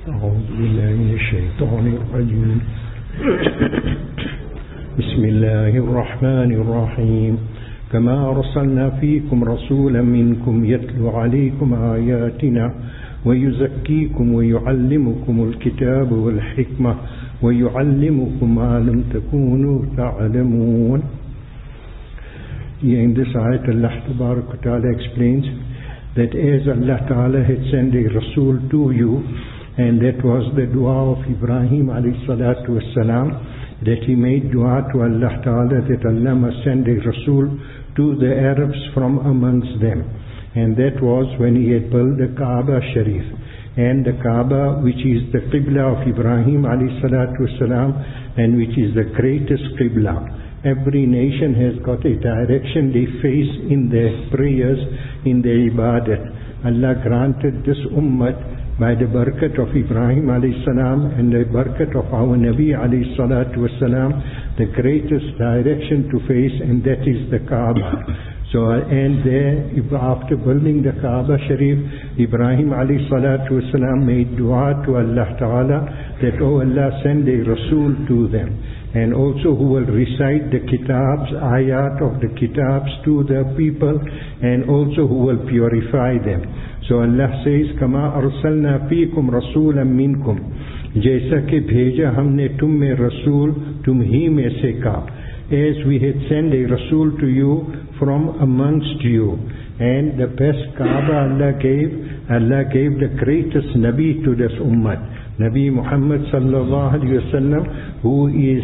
أعوذ بالله من الشيطان الرجيم. بسم الله الرحمن الرحيم. كما أرسلنا فيكم رسولا منكم يتلو عليكم آياتنا ويزكيكم ويعلمكم الكتاب والحكمة ويعلمكم ما لم تكونوا تعلمون. In this ayat, Allah Tabarak wa Ta'ala explains that as Allah Ta'ala had sent a Rasul to you, and that was the dua of Ibrahim alayhi salatu wassalam, that he made dua to Allah Ta'ala that Allah must send a Rasul to the Arabs from amongst them. And that was when he had built the Kaaba Sharif. And the Kaaba, which is the Qibla of Ibrahim alayhi salatu wassalam, and which is the greatest Qibla. Every nation has got a direction they face in their prayers, in their ibadat. Allah granted this ummah by the barakat of Ibrahim alayhi salam and the barakat of our Nabi alayhi salatu wasalam, the greatest direction to face, and that is the Kaaba. So, and there, after building the Kaaba Sharif, Ibrahim alayhi salatu wasalam made dua to Allah Ta'ala that, oh Allah, send a Rasul to them. And also who will recite the kitabs, ayat of the kitabs to the people, and also who will purify them. So Allah says, Kama arsalna fiikum rasulan minkum. Jaisa ke bheja humne tum mein rasul tum hi mein se ka. As we had sent a Rasul to you from amongst you. And the best Kaaba Allah gave the greatest Nabi to this ummah. Nabi Muhammad sallallahu alayhi wa sallam, who is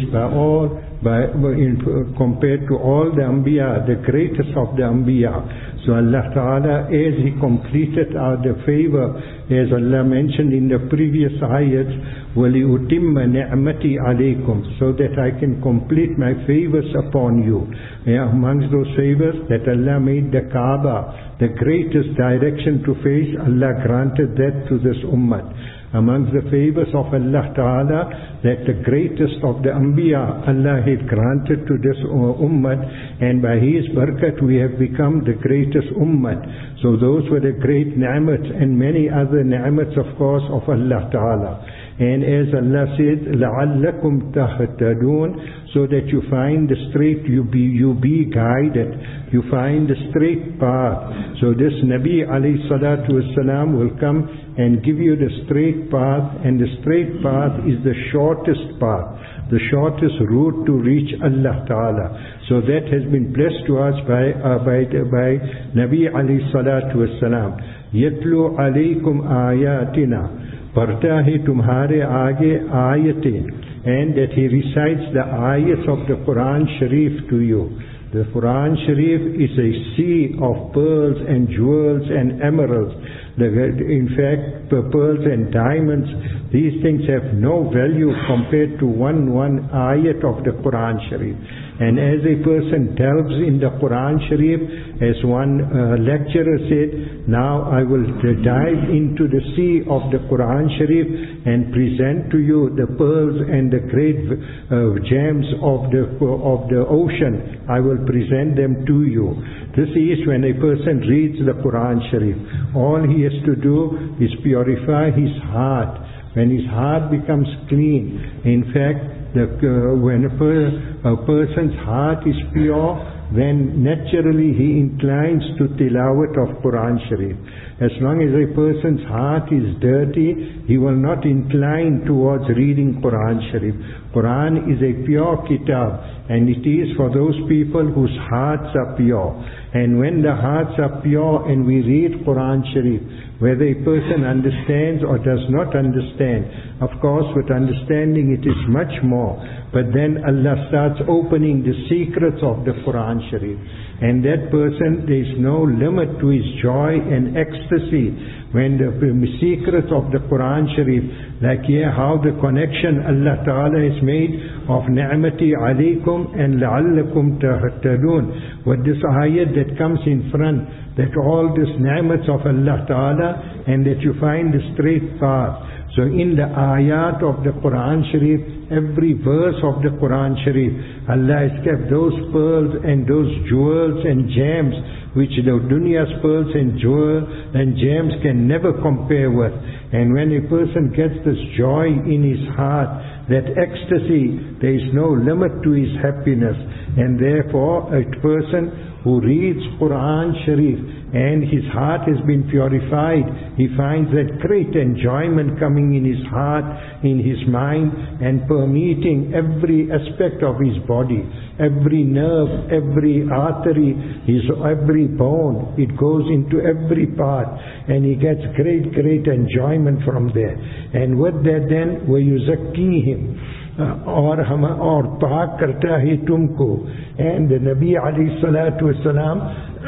compared to all the Anbiya, the greatest of the Anbiya. So Allah Ta'ala, as He completed the favor, as Allah mentioned in the previous ayats, وَلِيُتِمَّ نِعْمَتِي عَلَيْكُمْ, so that I can complete my favors upon you. Amongst those favors, that Allah made the Kaaba the greatest direction to face, Allah granted that to this ummah. Amongst the favors of Allah Ta'ala, that the greatest of the Anbiya Allah had granted to this ummah, and by His barakat we have become the greatest ummah. So those were the great ni'mats, and many other ni'mats of course of Allah Ta'ala. And as Allah said, لَعَلَّكُمْ تَهْتَدُونَ, so that you find the straight, you be guided, you find the straight path. So this Nabi alayhi salatu wasalam will come and give you the straight path, and the straight path is the shortest path, the shortest route to reach Allah Ta'ala. So that has been blessed to us by Nabi alayhi salatu wasalam. يَتْلُو عَلَيْكُمْ آيَاتِنَا, पढ़ता है तुम्हारे आगे आयतें, and that he recites the ayats of the Quran Sharif to you. The Quran Sharif is a sea of pearls and jewels and emeralds. In fact, pearls and diamonds, these things have no value compared to one ayat of the Quran Sharif. And as a person delves in the Quran Sharif, as one lecturer said, now I will dive into the sea of the Quran Sharif and present to you the pearls and the great gems of the ocean. I will present them to you. This is when a person reads the Quran Sharif. All he has to do is purify his heart. When his heart becomes clean, in fact, when a person's heart is pure, then naturally he inclines to tilawat of Quran Sharif. As long as a person's heart is dirty, he will not incline towards reading Quran Sharif. Quran is a pure kitab, and it is for those people whose hearts are pure. And when the hearts are pure and we read Quran Sharif, whether a person understands or does not understand, of course with understanding it is much more, but then Allah starts opening the secrets of the Quran Sharif, and that person, there is no limit to his joy and ecstasy when the secrets of the Quran Sharif, like here how the connection Allah Ta'ala has made of ni'mati alaykum and la'allakum tahtadun, with this ayat that comes in front, that all these ni'mats of Allah Ta'ala, and that you find the straight path. So in the ayat of the Quran Sharif, every verse of the Quran Sharif, Allah has kept those pearls and those jewels and gems which the dunya's pearls and jewels and gems can never compare with. And when a person gets this joy in his heart, that ecstasy, there is no limit to his happiness. And therefore a person who reads Quran Sharif and his heart has been purified, he finds that great enjoyment coming in his heart, in his mind, and permeating every aspect of his body, every nerve, every artery, every bone. It goes into every part, and he gets great enjoyment from there. And with that then, وَيُزَكِّيهِمْ और पाक करता है तुमको. And the Nabi alayhi salatu wasalam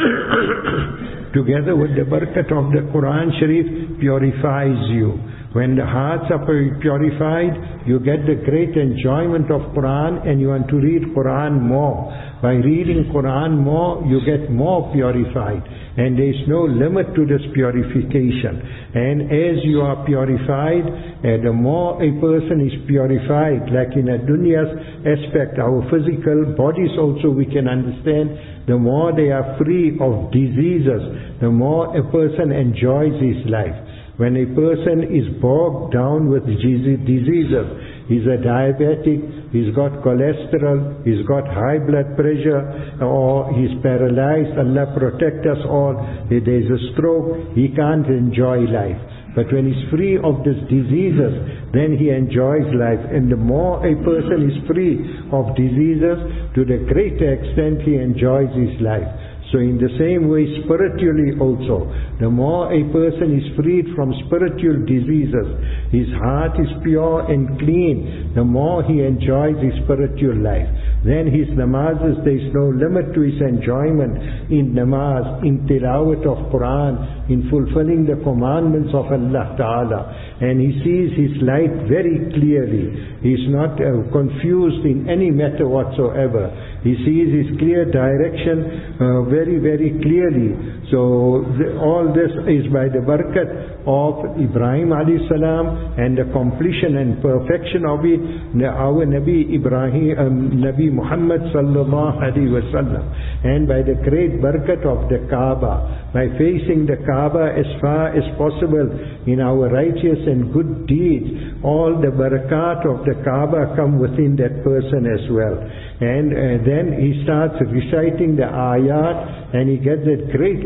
together with the barakat of the Quran Sharif purifies you. When the hearts are purified, you get the great enjoyment of Quran and you want to read Quran more. By reading Quran more, you get more purified. And there is no limit to this purification. And as you are purified, the more a person is purified, like in a dunya's aspect, our physical bodies also we can understand, the more they are free of diseases, the more a person enjoys his life. When a person is bogged down with diseases, he's a diabetic, he's got cholesterol, he's got high blood pressure, or he's paralyzed, Allah protect us all, there's a stroke, he can't enjoy life. But when he's free of these diseases, then he enjoys life. And the more a person is free of diseases, to the greater extent he enjoys his life. So in the same way, spiritually also, the more a person is freed from spiritual diseases, his heart is pure and clean, the more he enjoys his spiritual life. Then his namazes, there is no limit to his enjoyment in namaz, in tilawat of Quran, in fulfilling the commandments of Allah Ta'ala. And he sees his light very clearly. He is not confused in any matter whatsoever. He sees his clear direction very clearly. So all this is by the barakat of Ibrahim alayhi salam and the completion and perfection of it, our Nabi Ibrahim, Nabi Muhammad sallallahu alaihi wasallam, and by the great barakat of the Kaaba, by facing the Kaaba as far as possible in our righteous and good deeds, all the barakat of the Kaaba come within that person as well. And then he starts reciting the ayat and he gets that great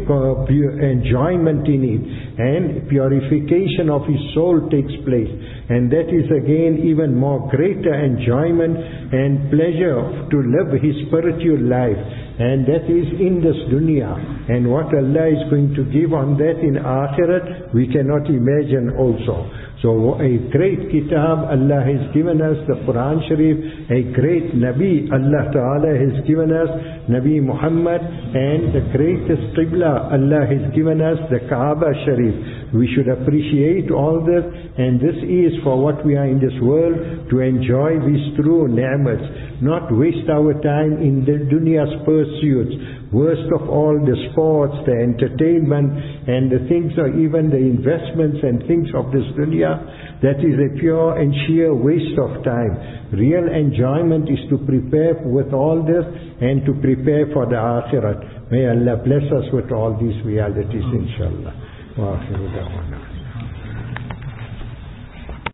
enjoyment in it, and purification of his soul takes place, and that is again even more greater enjoyment and pleasure to live his spiritual life. And that is in this dunya, and what Allah is going to give on that in akhirat we cannot imagine also. So a great kitab Allah has given us, the Quran Sharif, a great Nabi Allah Ta'ala has given us, Nabi Muhammad, and the greatest Qibla Allah has given us, the Kaaba Sharif. We should appreciate all this, and this is for what we are in this world, to enjoy these true ni'mats, not waste our time in the dunya's pursuits. Worst of all, the sports, the entertainment, and the things, or even the investments and things of this dunya, that is a pure and sheer waste of time. Real enjoyment is to prepare with all this and to prepare for the akhirat. May Allah bless us with all these realities, inshallah. Wa akhiru da'wana.